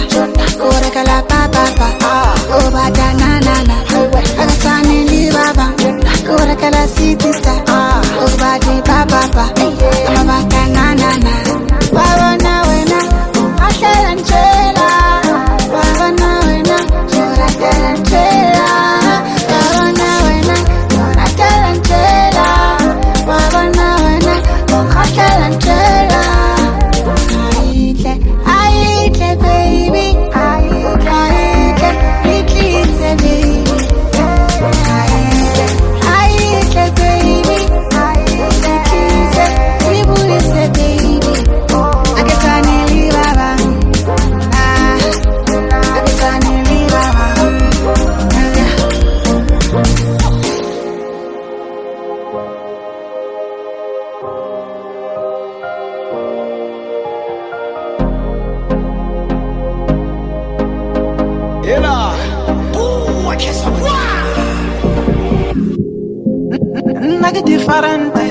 Ora kala papa papa, oh bada na na na. Agatani li baba, ora kala city star, oh badi papa papa, amabaka na na na. Baba na wena, ashela nchela. Baba na wena, ora kala nchela. Baba na wena, ora kala nchela. Baba na wena, ora kala nchela. Aitle baby, aitle, it's a baby. Aitle baby, it's a baby. I get on the baba, I get on the baba. Like a different